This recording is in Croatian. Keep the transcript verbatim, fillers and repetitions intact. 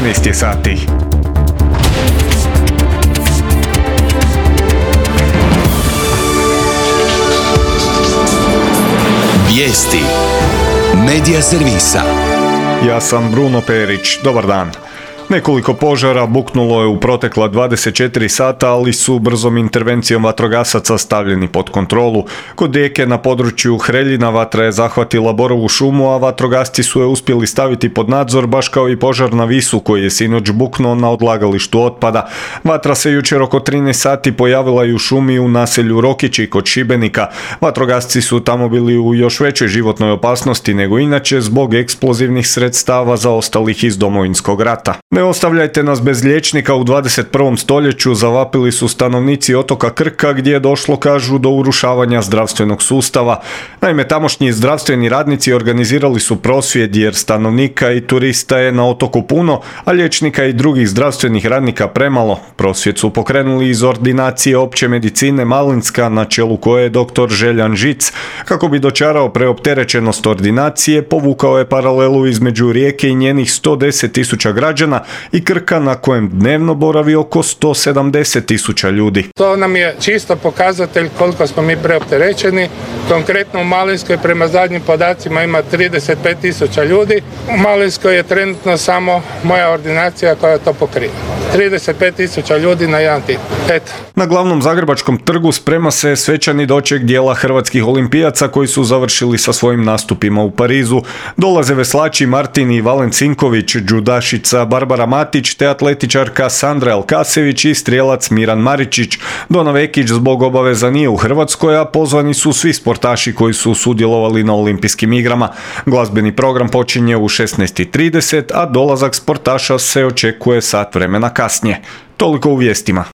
trinaest je sati. Vijesti Medija servisa. Ja sam Bruno Perić, dobar dan. Nekoliko požara buknulo je u protekla dvadeset četiri sata, ali su brzom intervencijom vatrogasaca stavljeni pod kontrolu. Kod Rijeke na području Hreljina vatra je zahvatila borovu šumu, a vatrogasci su je uspjeli staviti pod nadzor, baš kao i požar na Visu koji je sinoć buknuo na odlagalištu otpada. Vatra se jučer oko trinaest sati pojavila i u šumi u naselju Rokići kod Šibenika. Vatrogasci su tamo bili u još većoj životnoj opasnosti nego inače zbog eksplozivnih sredstava zaostalih iz Domovinskog rata. Ne ostavljajte nas bez liječnika u dvadeset prvom stoljeću, zavapili su stanovnici otoka Krka gdje je došlo, kažu, do urušavanja zdravstvenog sustava. Naime, tamošnji zdravstveni radnici organizirali su prosvjed jer stanovnika i turista je na otoku puno, a liječnika i drugih zdravstvenih radnika premalo. Prosvjed su pokrenuli iz ordinacije opće medicine Malinska, na čelu koje je doktor Željan Žic. Kako bi dočarao preopterećenost ordinacije, povukao je paralelu između Rijeke i njenih sto deset tisuća građana i Krka na kojem dnevno boravi oko sto sedamdeset tisuća ljudi. To nam je čisto pokazatelj koliko smo mi preopterećeni. Konkretno u Malinskoj prema zadnjim podacima ima trideset pet tisuća ljudi. U Malinskoj je trenutno samo moja ordinacija koja to pokriva. trideset pet tisuća ljudi na jedan tim. Eto. Na glavnom zagrebačkom trgu sprema se svečani doček dijela hrvatskih olimpijaca koji su završili sa svojim nastupima u Parizu. Dolaze veslači Martin i Valen Cinković, džudašica Barbara Matić te atletičarka Sandra Elkasević i strijelac Miran Maričić. Dona Vekić zbog obaveza nije u Hrvatskoj, a pozvani su svi sportaši koji su sudjelovali na olimpijskim igrama. Glazbeni program počinje u šesnaest i trideset, a dolazak sportaša se očekuje sat vremena kasnije. Toliko u vijestima.